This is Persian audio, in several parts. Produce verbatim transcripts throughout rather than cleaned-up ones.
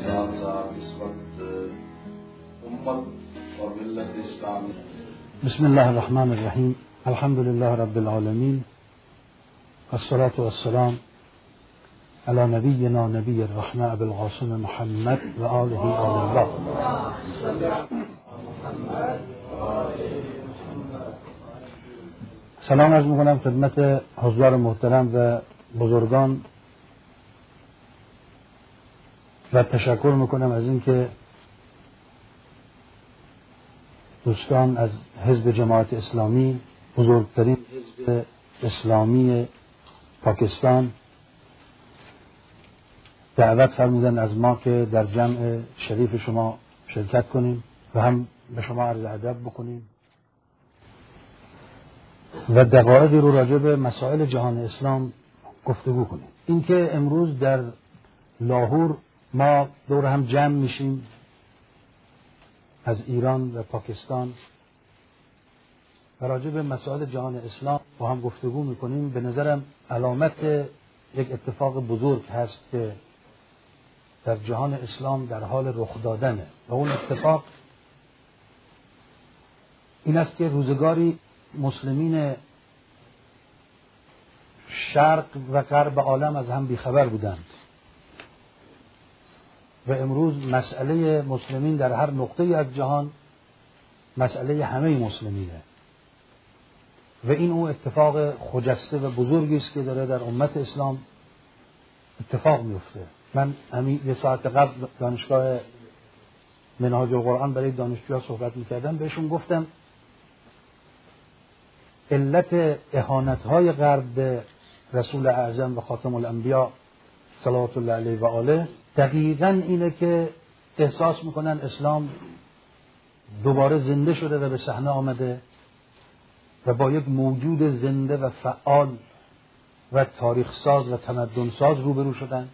साथ साथ इस वक्त उम्मत और मिल्लत इस्लामी। बिस्मिल्लाहिर्रहमानिर्रहीम, अल्हम्दुलिल्लाहि रब्बिल आलमीन, अस्सलातु वस्सलाम अला नबिय्यिना नबिय्यर रहमा अबुल कासिम मुहम्मद व आलिहि अल्लाह। سلام عرض میکنم خدمت حضار محترم و بزرگان و تشکر میکنم از اینکه دوستان از حزب جماعت اسلامی، بزرگترین حزب اسلامی پاکستان، دعوت فرمودن از ما که در جمع شریف شما شرکت کنیم و هم به شما عرض ادب بکنیم و دقایقی رو راجع به مسائل جهان اسلام گفتگو کنیم. اینکه امروز در لاهور ما دور هم جمع میشیم از ایران و پاکستان و راجع به مسائل جهان اسلام با هم گفتگو میکنیم، به نظرم علامت یک اتفاق بزرگ هست که در جهان اسلام در حال رخ دادنه و اون اتفاق این است که روزگاری مسلمین شرق و غرب عالم از هم بیخبر بودند و امروز مسئله مسلمین در هر نقطه‌ای از جهان مسئله همه مسلمینه و این اون اتفاق خجسته و بزرگی است که داره در امت اسلام اتفاق میفته. من همین یه ساعت قبل دانشگاه منهاج القرآن برای دانشجوها صحبت میکردم، بهشون گفتم علت اهانت‌های غرب به رسول اعظم و خاتم الانبیا صلوات الله علیه و آله دقیقاً اینه که احساس میکنن اسلام دوباره زنده شده و به صحنه آمده و با یک موجود زنده و فعال و تاریخ ساز و تمدن ساز روبرو شدن.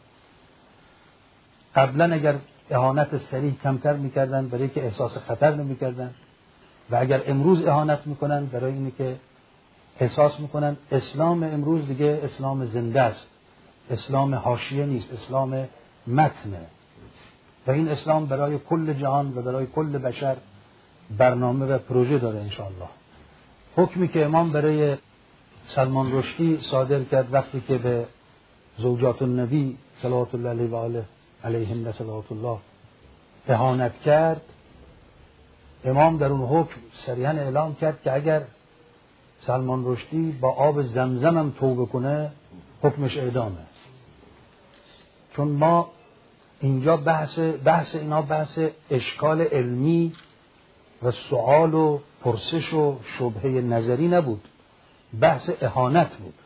قبلا اگر اهانت صریح کمتر میکردن برای که احساس خطر نمیکردن و اگر امروز اهانت میکنن برای اینه که احساس میکنن اسلام امروز دیگه اسلام زنده است، اسلام حاشیه نیست، اسلام متنه و این اسلام برای کل جهان و برای کل بشر برنامه و پروژه داره انشاءالله. حکمی که امام برای سلمان رشدی صادر کرد وقتی که به زوجات النبی صلوات الله علیه و آله علیهن صلوات الله اهانت کرد، امام در اون حکم صریحاً اعلام کرد که اگر سلمان رشدی با آب زمزم هم توبه کنه حکمش اعدامه. چون ما اینجا بحث بحث اینا بحث اشکال علمی و سوال و پرسش و شبهه نظری نبود، بحث اهانت بود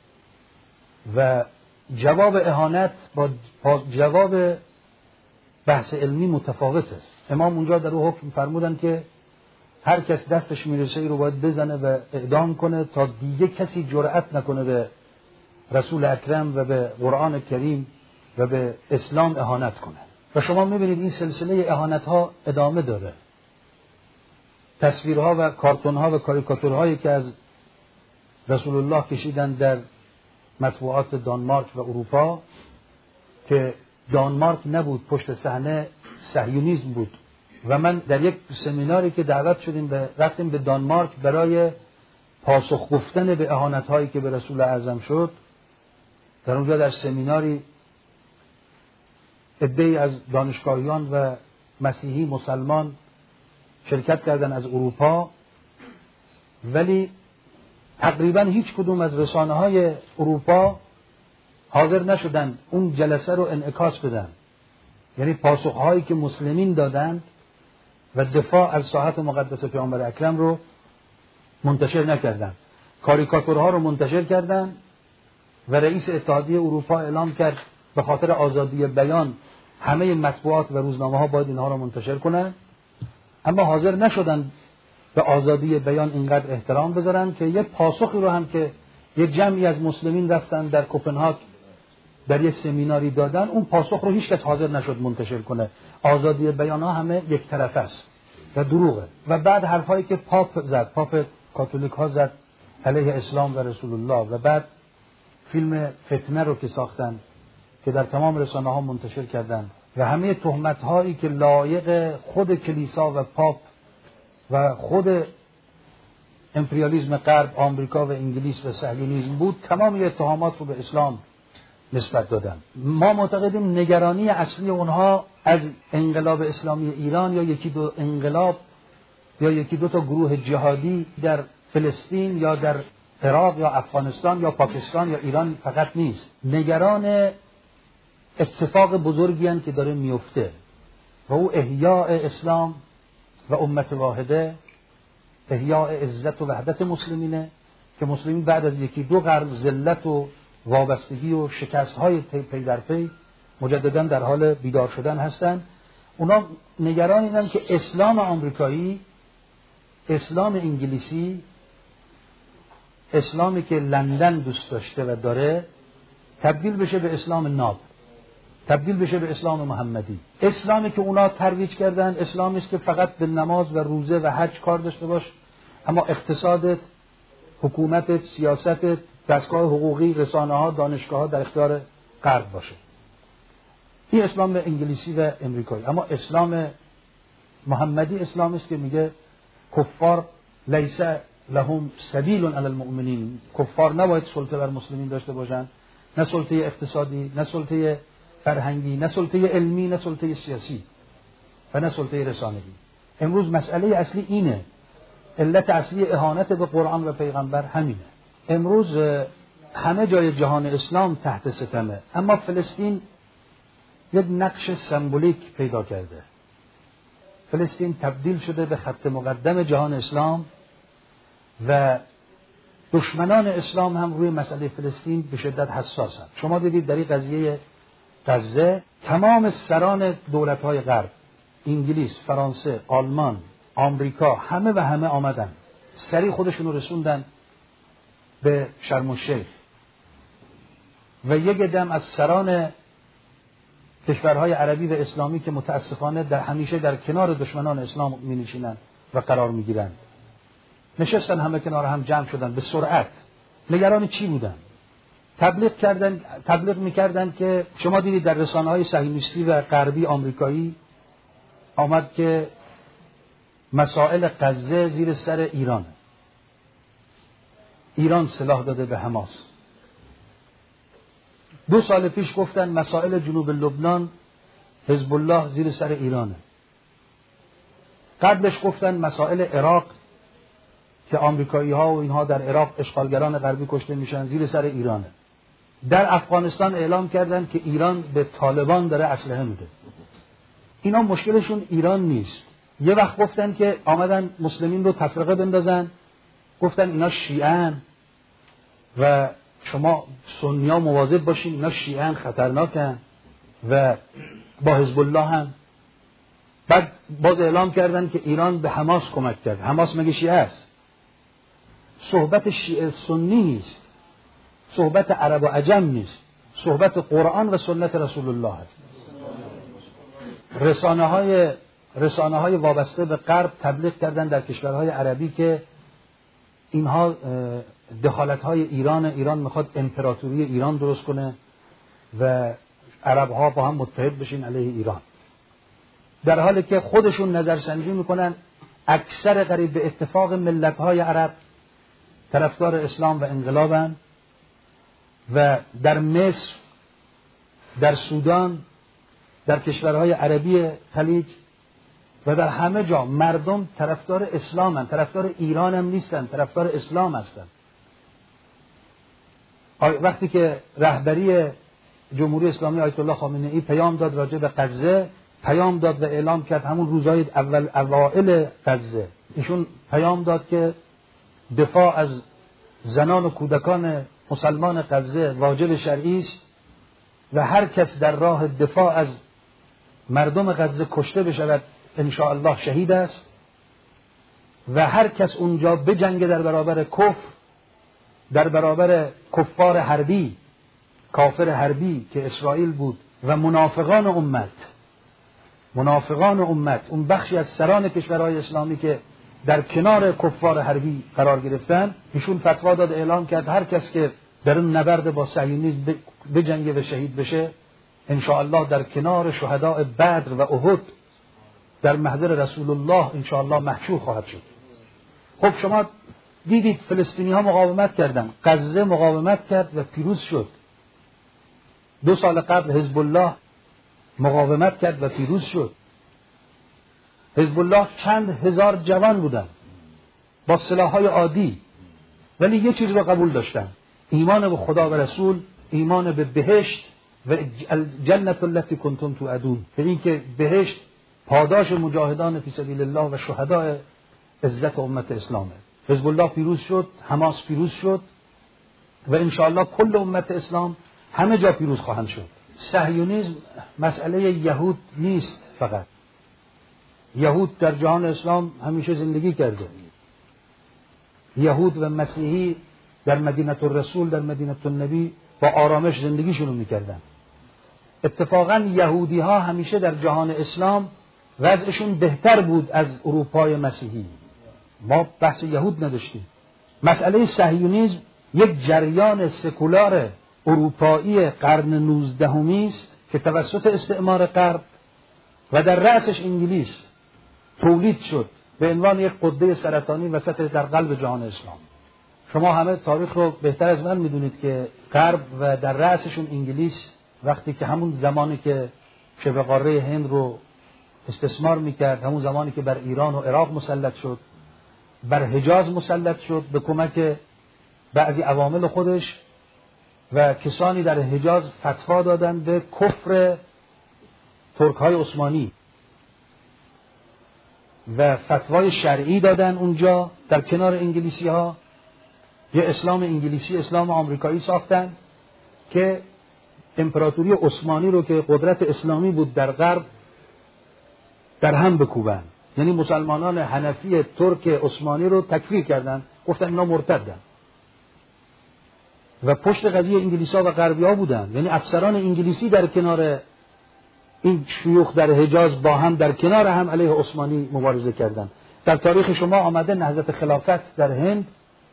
و جواب اهانت با جواب بحث علمی متفاوته. امام اونجا در اون حکم فرمودن که هر کس دستش میرسه ای رو باید بزنه و اعدام کنه تا دیگه کسی جرأت نکنه به رسول اکرم و به قرآن کریم و به اسلام اهانت کنه. و شما میبینید این سلسله اهانت ها ادامه داره. تصویرها و کارتونها و کاریکاتورهایی که از رسول الله کشیدن در مطبوعات دانمارک و اروپا که دانمارک نبود، پشت صحنه صهیونیسم بود و من در یک سمیناری که دعوت شدیم به رفتیم به دانمارک برای پاسخ گفتن به اهانت‌هایی که به رسول اعظم شد. در اونجا در سمیناری عده‌ای از دانشگاهیان و مسیحی مسلمان شرکت کردن از اروپا، ولی تقریبا هیچ کدوم از رسانه‌های اروپا حاضر نشدن اون جلسه رو انعکاس بدن، یعنی پاسخ‌هایی که مسلمین دادند و دفاع از ساحت مقدس پیامبر اکرم رو منتشر نکردن. کاریکاتورها رو منتشر کردن و رئیس اتحادیه اروپا اعلام کرد به خاطر آزادی بیان همه مطبوعات و روزنامه‌ها باید اینها رو منتشر کنن، اما حاضر نشدن به آزادی بیان اینقدر احترام بذارن که یه پاسخی رو هم که یه جمعی از مسلمین رفتن در کوپنهاگ در یه سمیناری دادن، اون پاسخ رو هیچ کس حاضر نشد منتشر کنه. آزادی بیان ها همه یک طرفه است و دروغه. و بعد حرفایی که پاپ زد، پاپ کاتولیک ها زد علیه اسلام و رسول الله، و بعد فیلم فتنه رو که ساختن که در تمام رسانه ها منتشر کردن و همه تهمت هایی که لایق خود کلیسا و پاپ و خود امپریالیسم غرب، آمریکا و انگلیس و صهیونیسم بود، تمام اتهامات رو به اسلام نسبت دادن. ما معتقدیم نگرانی اصلی اونها از انقلاب اسلامی ایران یا یکی دو انقلاب یا یکی دو تا گروه جهادی در فلسطین یا در عراق یا افغانستان یا پاکستان یا ایران فقط نیست. نگران اتفاق بزرگی هستند که داره میفته و او احیاء اسلام و امت واحده، احیاء عزت و وحدت مسلمینه که مسلمین بعد از یکی دو قرن ذلت و وابستگی و شکست‌های پی در پی مجدداً در حال بیدار شدن هستند. اونا نگران اینن که اسلام آمریکایی، اسلام انگلیسی، اسلامی که لندن دوست داشته و داره تبدیل بشه به اسلام ناب، تبدیل بشه به اسلام محمدی. اسلامی که اونا ترویج کردن اسلامی است که فقط به نماز و روزه و حج کار داشته باش، اما اقتصادت، حکومتت، سیاستت، دستگاه حقوقی، رسانه‌ها، دانشگاه‌ها در اختیار غرب باشه. این اسلام انگلیسی و امریکایی. اما اسلام محمدی اسلامی است که میگه کفار لیس لهم سبیل علی المؤمنین، کفار نباید سلطه بر مسلمین داشته باشن، نه سلطه اقتصادی، نه سلطه فرهنگی، نه سلطه علمی، نه سلطه سیاسی و نه سلطه رسانه‌ای. امروز مسئله اصلی اینه، علت اصلی اهانت به قرآن و پیغمبر همینه. امروز همه جای جهان اسلام تحت ستمه، اما فلسطین یک نقش سمبولیک پیدا کرده. فلسطین تبدیل شده به خط مقدم جهان اسلام و دشمنان اسلام هم روی مسئله فلسطین به شدت حساسن. شما دیدید در این قضیه غزه تمام سران دولت‌های غرب، انگلیس، فرانسه، آلمان، آمریکا، همه و همه آمدن، سریع خودشون رو رسوندن به شرم الشیخ و یک دم از سران کشورهای عربی و اسلامی که متاسفانه در همیشه در کنار دشمنان اسلام می نشینن و قرار می گیرن، نشستن همه کنار هم جمع شدن به سرعت. نگران چی بودن؟ تبلیغ کردن، تبلیغ میکردن که شما دیدید در رسانه‌های صهیونیستی و غربی آمریکایی آمد که مسائل غزه زیر سر ایران، ایران سلاح داده به حماس. دو سال پیش گفتن مسائل جنوب لبنان حزب الله زیر سر ایرانه. قبلش گفتن مسائل عراق که آمریکایی ها و اینها در عراق اشغالگران غربی کشته میشن زیر سر ایرانه. در افغانستان اعلام کردن که ایران به طالبان داره اسلحه میده. اینا مشکلشون ایران نیست. یه وقت گفتن که آمدن مسلمین رو تفرقه بندازن، گفتن اینا شیعه‌ان و شما سنی‌ها مواظب باشین، اینا شیعه‌ان، خطرناکن و با حزب الله هم. بعد باز اعلام کردن که ایران به حماس کمک کرد. حماس مگه شیعه است؟ صحبت شیعه سنی نیست، صحبت عرب و عجم نیست، صحبت قرآن و سنت رسول الله است. رسانه های رسانه های وابسته به غرب تبلیغ کردن در کشورهای عربی که اینها دخالت های ایران، ایران میخواد امپراتوری ایران درست کنه و عرب ها با هم متحد بشین علیه ایران، در حالی که خودشون نظرسنجی میکنن اکثر قریب به اتفاق ملت های عرب طرفدار اسلام و انقلابن و در مصر، در سودان، در کشورهای عربی خلیج و در همه جا مردم طرفدار اسلامن، طرفدار ایران هم نیستن، طرفدار اسلام هستن. وقتی که رهبری جمهوری اسلامی آیت الله خامنه ای پیام داد راجع به غزه، پیام داد و اعلام کرد همون روزهای اول اوائل غزه، ایشون پیام داد که دفاع از زنان و کودکان مسلمان غزه واجب شرعی است و هر کس در راه دفاع از مردم غزه کشته بشود ان شاء الله شهید است و هر کس اونجا بجنگه در برابر کفر، در برابر کفار حربی، کافر حربی که اسرائیل بود و منافقان امت، منافقان امت، اون بخشی از سران کشورهای اسلامی که در کنار کفار حربی قرار گرفتن، ایشون فتوا داد، اعلام کرد هر کس که در اون نبرد با صهیونیسم بجنگه و شهید بشه ان شاء الله در کنار شهداء بدر و احد در محضر رسول الله ان شاء الله محشور خواهد شد. خب شما دیدید فلسطینی ها مقاومت کردن، غزه مقاومت کرد و پیروز شد. دو سال قبل حزب الله مقاومت کرد و پیروز شد. حزب الله چند هزار جوان بودن با سلاح‌های عادی، ولی یه چیز رو قبول داشتن: ایمان به خدا و رسول، ایمان به بهشت و الجنة التي کنتم توعدون، به این که بهشت پاداش مجاهدان فی سبیل الله و شهداء عزت امت اسلامه. حزب الله پیروز شد، حماس پیروز شد و ان شاء الله کل امت اسلام همه جا پیروز خواهند شد. صهیونیسم مسئله یهود نیست فقط. یهود در جهان اسلام همیشه زندگی کرده. یهود و مسیحی در مدینه الرسول، در مدینه النبی با آرامش زندگیشون میکردن. اتفاقا یهودی ها همیشه در جهان اسلام وضعشون بهتر بود از اروپای مسیحی. ما بحث یهود نداشتیم. مسئله صهیونیسم یک جریان سکولار اروپایی قرن نوزدهمی است که توسط استعمار غرب و در رأسش انگلیس تولید شد به عنوان یک قده سرطانی وسط در قلب جهان اسلام. شما همه تاریخ رو بهتر از من میدونید که غرب و در رأسشون انگلیس وقتی که همون زمانی که شبه قاره هند رو استثمار میکرد، همون زمانی که بر ایران و عراق مسلط شد، بر حجاز مسلط شد به کمک بعضی عوامل خودش و کسانی در حجاز فتوا دادن به کفر ترک‌های عثمانی و فتوای شرعی دادن اونجا در کنار انگلیسی ها. یه اسلام انگلیسی، اسلام آمریکایی ساختن که امپراتوری عثمانی رو که قدرت اسلامی بود در غرب در هم بکوبن. یعنی مسلمانان حنفی ترک عثمانی رو تکفیر کردن، گفتن اینا مرتدن و پشت قضیه انگلیسا و غربی‌ها بودن. یعنی افسران انگلیسی در کنار این شیوخ در حجاز با هم در کنار هم علیه عثمانی مبارزه کردند. در تاریخ شما آمده نهضت خلافت در هند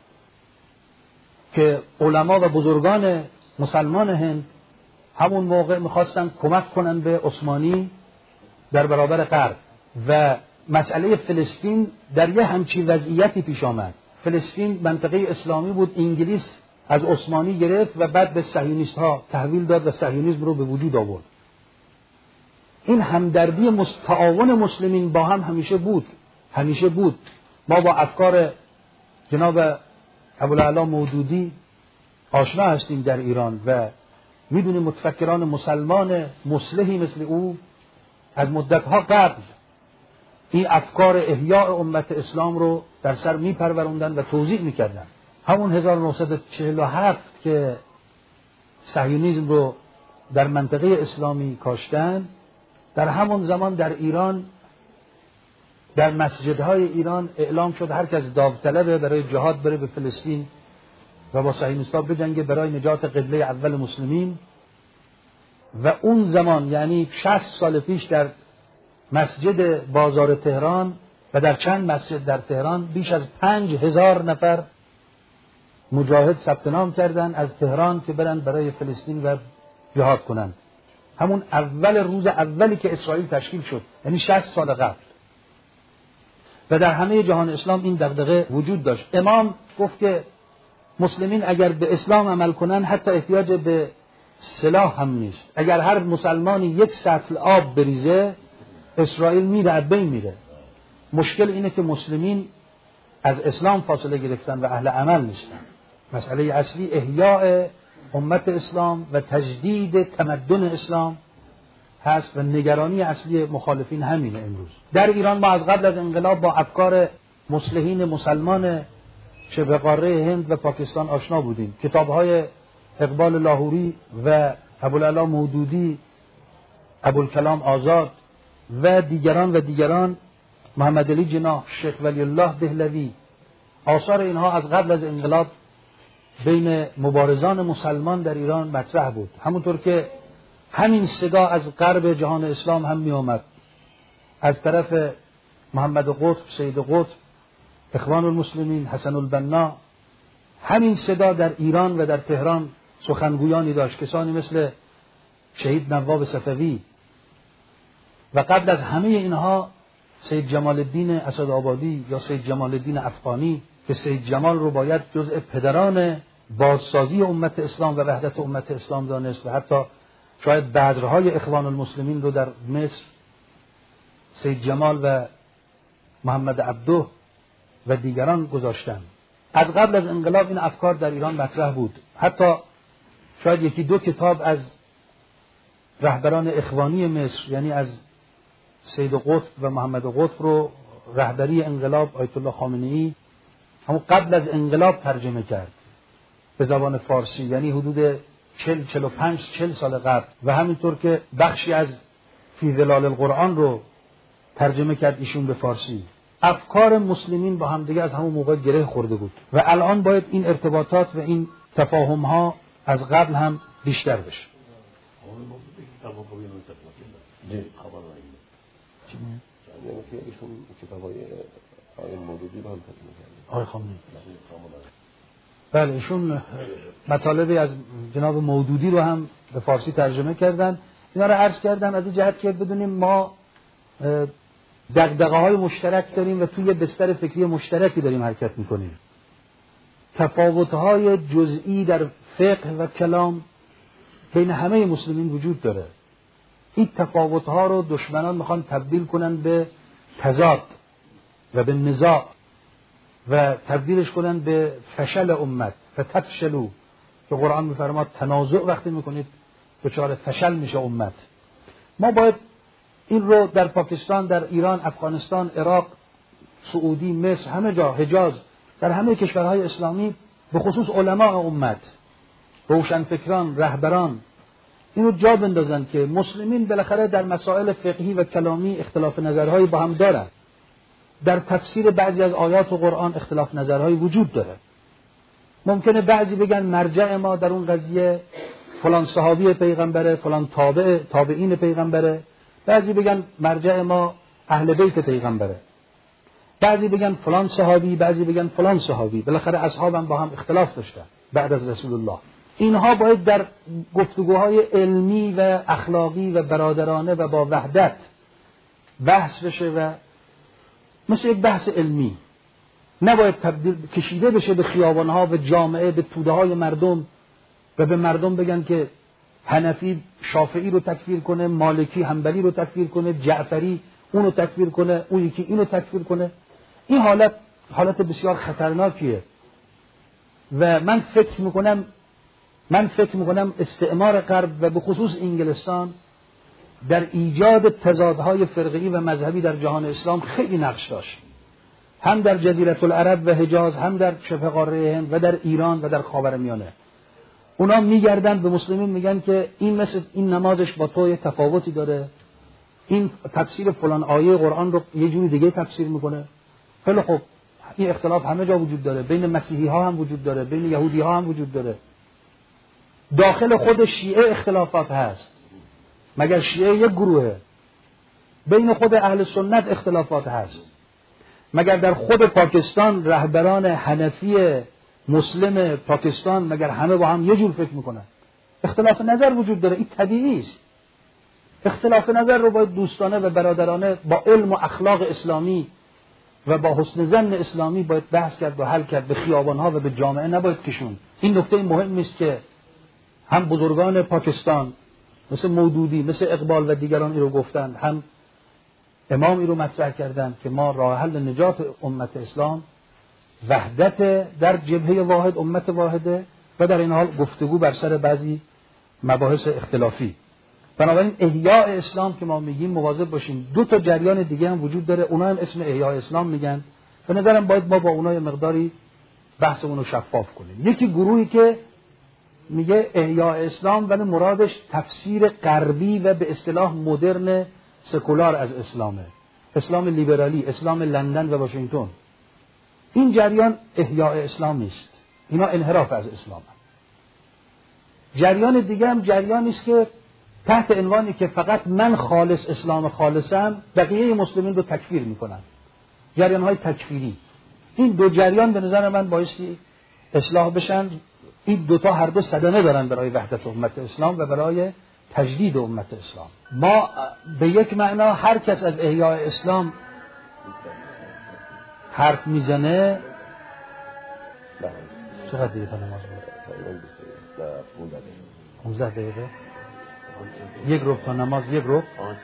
که علما و بزرگان مسلمان هند همون موقع میخواستن کمک کنن به عثمانی در برابر غرب و مسئله فلسطین در یه همچین وضعیتی پیش آمد. فلسطین منطقه اسلامی بود، انگلیس از عثمانی گرفت و بعد به صهیونیست ها تحویل داد و صهیونیسم رو به وجود آورد. این همدردی تعاون مسلمین با هم همیشه بود همیشه بود ما با افکار جناب ابوالعلا مودودی آشنا هستیم در ایران و میدونیم متفکران مسلمان مصلحی مثل او از مدتها قبل این افکار احیاء امت اسلام رو در سر میپروروندن و توضیح میکردن. همون هزار و نهصد و چهل و هفت که صهیونیسم رو در منطقه اسلامی کاشتن، در همون زمان در ایران در مسجدهای ایران اعلام شد هر کس داوطلبه برای جهاد بره به فلسطین و با صهیونیست‌ها بجنگه برای نجات قبله اول مسلمین. و اون زمان یعنی شصت سال پیش در مسجد بازار تهران و در چند مسجد در تهران بیش از پنج هزار نفر مجاهد ثبت نام کردن از تهران که برن برای فلسطین و جهاد کنند. همون اول روز اولی که اسرائیل تشکیل شد، یعنی شصت سال قبل. و در همه جهان اسلام این دغدغه وجود داشت. امام گفت که مسلمین اگر به اسلام عمل کنن حتی احتیاج به سلاح هم نیست. اگر هر مسلمانی یک سطل آب بریزه اسرائیل میره، از بین میره. مشکل اینه که مسلمین از اسلام فاصله گرفتن و اهل عمل نیستن. مسئله اصلی احیاء امت اسلام و تجدید تمدن اسلام هست و نگرانی اصلی مخالفین همینه. امروز در ایران ما از قبل از انقلاب با افکار مصلحین مسلمان شبه قاره هند و پاکستان آشنا بودیم. کتاب‌های اقبال لاهوری و ابوالعلا مودودی، ابوالکلام آزاد و دیگران و دیگران، محمد علی جناح، شیخ ولی الله دهلوی، آثار اینها از قبل از انقلاب بین مبارزان مسلمان در ایران مطرح بود. همونطور که همین صدا از غرب جهان اسلام هم می آمد، از طرف محمد قطب، سید قطب، اخوان المسلمین، حسن البنا. همین صدا در ایران و در تهران سخنگویانی داشت، کسانی مثل شهید نواب صفوی و قبل از همه اینها سید جمال الدین اسدآبادی یا سید جمال الدین افغانی که سید جمال رو باید جزء پدران بازسازی امت اسلام و وحدت امت اسلام دانست و حتی شاید بذرهای اخوان المسلمین رو در مصر سید جمال و محمد عبده و دیگران گذاشتن. از قبل از انقلاب این افکار در ایران مطرح بود. حتی شاید یکی دو کتاب از رهبران اخوانی مصر یعنی از سید قطب و محمد قطب رو رهبری انقلاب آیت الله خامنه‌ای همون قبل از انقلاب ترجمه کرد به زبان فارسی، یعنی حدود چهل چهل و پنج چهل سال قبل، و همینطور که بخشی از فی ظلال القرآن رو ترجمه کرد ایشون به فارسی. افکار مسلمین با همدیگه از همون موقع گره خورده بود و الان باید این ارتباطات و این تفاهم ها از قبل هم بیشتر بشه. آقای خامنه‌ای بله ایشون مطالبی از جناب مودودی رو هم به فارسی ترجمه کردن. اینا رو عرض کردم از این جهت که بدونیم ما دغدغه‌های مشترک داریم و توی بستر فکری مشترکی داریم حرکت میکنیم. تفاوت‌های جزئی در فقه و کلام بین همه مسلمین وجود داره. این تفاوت‌ها رو دشمنان میخوان تبدیل کنن به تضاد و به نزاع و تبدیلش کنن به فشل امت و تفشلوا که قرآن میفرماد تنازع وقتی میکنید دچار فشل میشه امت. ما باید این رو در پاکستان، در ایران، افغانستان، عراق، سعودی، مصر، همه جا، حجاز، در همه کشورهای اسلامی به خصوص علماء امت، روشنفکران، رهبران اینو جا بندازن که مسلمین بالاخره در مسائل فقهی و کلامی اختلاف نظرهایی با هم دارن. در تفسیر بعضی از آیات و قرآن اختلاف نظرهایی وجود داره. ممکنه بعضی بگن مرجع ما در اون قضیه فلان صحابی پیغمبره، فلان تابع تابعین پیغمبره، بعضی بگن مرجع ما اهل بیت پیغمبره، بعضی بگن فلان صحابی، بعضی بگن فلان صحابی. بالاخره اصحاب هم با هم اختلاف داشتن بعد از رسول الله. اینها باید در گفتگوهای علمی و اخلاقی و برادرانه و با وحدت بحث بشه و مثل یک بحث علمی، نباید تبدیل کشیده بشه به خیابانها و جامعه، به توده های مردم و به مردم بگن که حنفی شافعی رو تکفیر کنه، مالکی حنبلی رو تکفیر کنه، جعفری اونو تکفیر کنه، اون یکی اینو تکفیر کنه. این حالت حالت بسیار خطرناکیه و من فکر میکنم من فکر میکنم استعمار غرب و به خصوص انگلستان در ایجاد تضادهای فرقه‌ای و مذهبی در جهان اسلام خیلی نقش داشت، هم در جزیره العرب و حجاز، هم در شبه قاره هند و در ایران و در خاورمیانه. اونا میگردن به مسلمین میگن که این مثل این نمازش با تو تفاوتی داره، این تفسیر فلان آیه قرآن رو یه جوری دیگه تفسیر میکنه. خیلی خب این اختلاف همه جا وجود داره، بین مسیحی ها هم وجود داره، بین یهودی ها هم وجود داره، داخل خود شیعه اختلافات هست، مگر شیعه یک گروهه؟ بین خود اهل سنت اختلافات هست، مگر در خود پاکستان رهبران حنفی مسلم پاکستان مگر همه با هم یه جور فکر میکنن؟ اختلاف نظر وجود داره، این طبیعی است. اختلاف نظر رو باید دوستانه و برادرانه با علم و اخلاق اسلامی و با حسن ظن اسلامی باید بحث کرد و حل کرد، به خیابانها و به جامعه نباید کشون. این نکته مهم است که هم بزرگان پاکستان مثل مودودی، مثل اقبال و دیگران این رو گفتند، هم امام این رو مطرح کردند که ما راه حل نجات امت اسلام وحدت در جبهه واحد، امت واحده، و در این حال گفتگو بر سر بعضی مباحث اختلافی. بنابراین احیاء اسلام که ما میگیم مواظب باشیم. دو تا جریان دیگه هم وجود داره، اونا هم اسم احیاء اسلام میگن. به نظرم باید ما با اونا یه مقداری بحثمون رو شفاف کنیم. یکی گروهی که میگه احیاء اسلام ولی مرادش تفسیر غربی و به اصطلاح مدرن سکولار از اسلامه، اسلام لیبرالی، اسلام لندن و واشنگتن. این جریان احیاء اسلام نیست، اینا انحراف از اسلام هست. جریان دیگه هم جریانی است که تحت عنوانی که فقط من خالص اسلام خالصم بقیه مسلمین رو تکفیر میکنن، جریان های تکفیری. این دو جریان به نظر من بایستی اصلاح بشن. این دوتا هر دو صدمه دارن برای وحدت امت اسلام و برای تجدید امت اسلام. ما به یک معنا هر کس از احیاء اسلام حرف میزنه. چقدر دیگه تا نماز بود؟ پانزده دقیقه. یک ربع تا نماز، یک ربع.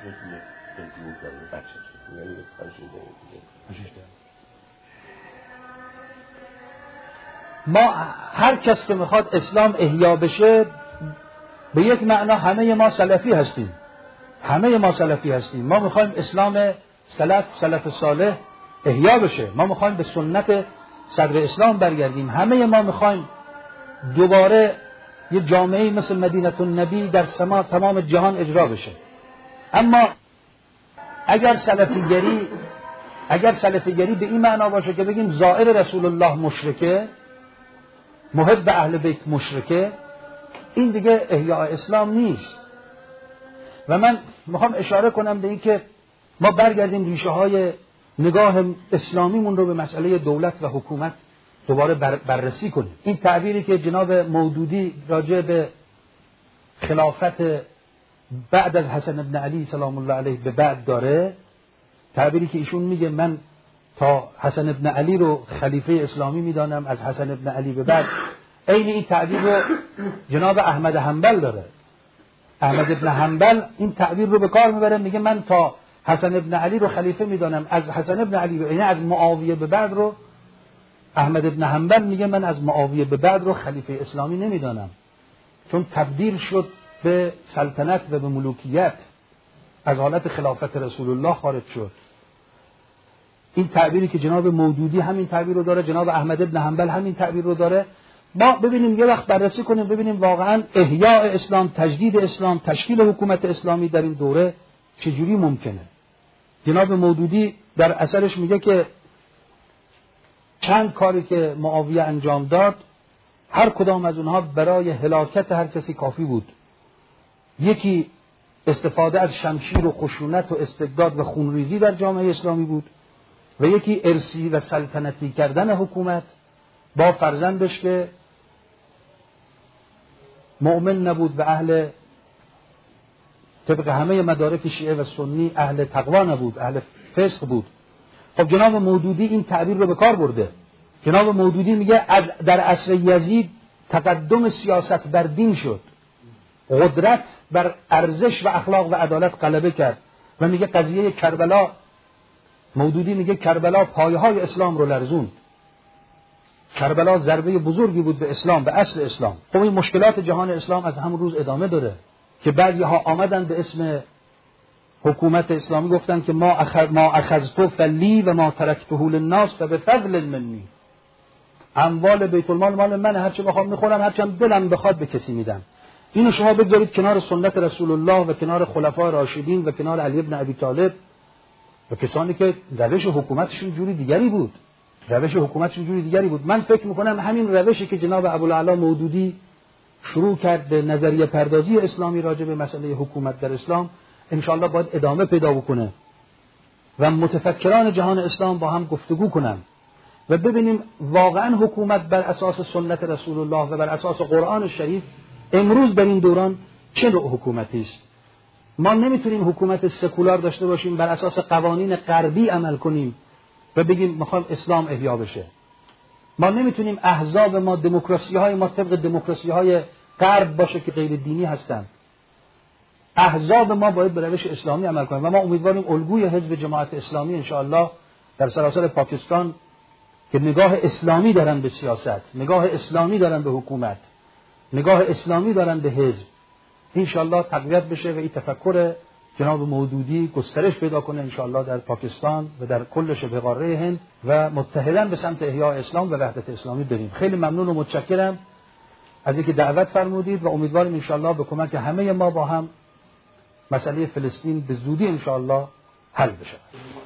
ما هر کس که میخواد اسلام احیا بشه، به یک معنا همه ما سلفی هستیم. همه ما سلفی هستیم. ما میخوایم اسلام سلف، سلف صالح احیا بشه. ما میخوایم به سنت صدر اسلام برگردیم. همه ما میخوایم دوباره یه جامعه مثل مدینه النبی در سما تمام جهان اجرا بشه. اما اگر سلفیگری اگر سلفیگری به این معنا باشه که بگیم زائر رسول الله مشرکه، محب اهل بیت مشرکه، این دیگه احیاء اسلام نیست. و من میخوام اشاره کنم به این که ما برگردیم ریشه های نگاه اسلامیمون رو به مسئله دولت و حکومت دوباره بر بررسی کنیم. این تعبیری که جناب مودودی راجع به خلافت بعد از حسن ابن علی سلام الله علیه به بعد داره، تعبیری که ایشون میگه من تا حسن ابن علی رو خلیفه اسلامی میدانم، از حسن ابن علی به بعد، عین این تعبیر رو جناب احمد حنبل داره. احمد ابن حنبل این تعبیر رو به کار میبره، میگه من تا حسن ابن علی رو خلیفه میدانم، از حسن ابن علی یعنی از معاویه به بعد رو احمد ابن حنبل میگه من از معاویه به بعد رو خلیفه اسلامی نمیدانم، چون تبدیل شد به سلطنت و به ملوکیت، از حالت خلافت رسول الله خارج شد. این تعبیری که جناب مودودی همین تعبیر رو داره، جناب احمد ابن حنبل همین تعبیر رو داره. ما ببینیم یه وقت بررسی کنیم ببینیم واقعا احیاء اسلام، تجدید اسلام، تشکیل حکومت اسلامی در این دوره چجوری ممکنه. جناب مودودی در اثرش میگه که چند کاری که معاویه انجام داد، هر کدام از اونها برای هلاکت هر کسی کافی بود. یکی استفاده از شمشیر و خشونت و استبداد و خونریزی در جامعه اسلامی بود و یکی ارثی و سلطنتی کردن حکومت با فرزندش که مؤمن نبود و اهل طبق همه مدارک شیعه و سنی اهل تقوا نبود، اهل فسق بود. خب جناب مودودی این تعبیر رو به کار برده. جناب مودودی میگه از در عصر یزید تقدم سیاست بر دین شد، قدرت بر ارزش و اخلاق و عدالت غلبه کرد و میگه قضیه کربلا، مودودی میگه کربلا پایه های اسلام رو لرزوند. کربلا ضربه بزرگی بود به اسلام، به اصل اسلام. خب این مشکلات جهان اسلام از همون روز ادامه داره که بعضی ها آمدن به اسم حکومت اسلامی گفتن که ما اخذ ما اخذته فلی و ما ترکته للناس فبفضل منی. اموال بیت المال مال من، هر چه بخوام میخورم، هر چه دلم بخواد به کسی میدم. اینو شما بگذارید کنار سنت رسول الله و کنار خلفای راشدین و کنار علی ابن ابی طالب و کسانی که روش حکومتشون جوری دیگری بود. روش حکومتشون جوری دیگری بود. من فکر میکنم همین روشی که جناب ابوالعلا مودودی شروع کرد به نظریه پردازی اسلامی راجع به مسئله حکومت در اسلام، انشاءالله باید ادامه پیدا بکنه و متفکران جهان اسلام با هم گفتگو کنن و ببینیم واقعا حکومت بر اساس سنت رسول الله و بر اساس قرآن شریف امروز در این دوران چه نوع حکومتی است. ما نمیتونیم حکومت سکولار داشته باشیم بر اساس قوانین غربی عمل کنیم و بگیم میخوام اسلام احیا بشه. ما نمیتونیم احزاب ما، دموکراسی های ما طبق دموکراسی های غرب باشه که غیر دینی هستند. احزاب ما باید به روش اسلامی عمل کنیم و ما امیدواریم الگوی حزب جماعت اسلامی انشاءالله در سراسر پاکستان که نگاه اسلامی دارن به سیاست، نگاه اسلامی دارن به حکومت، نگاه اسلامی دارن به حزب، انشاءالله تقویت بشه و این تفکر جناب مودودی گسترش پیدا کنه انشاءالله در پاکستان و در کل شبه قاره هند و متحداً به سمت احیاء اسلام و وحدت اسلامی بریم. خیلی ممنون و متشکرم از اینکه دعوت فرمودید و امیدواریم انشاءالله به کمک همه ما با هم مسئله فلسطین به زودی انشاءالله حل بشه.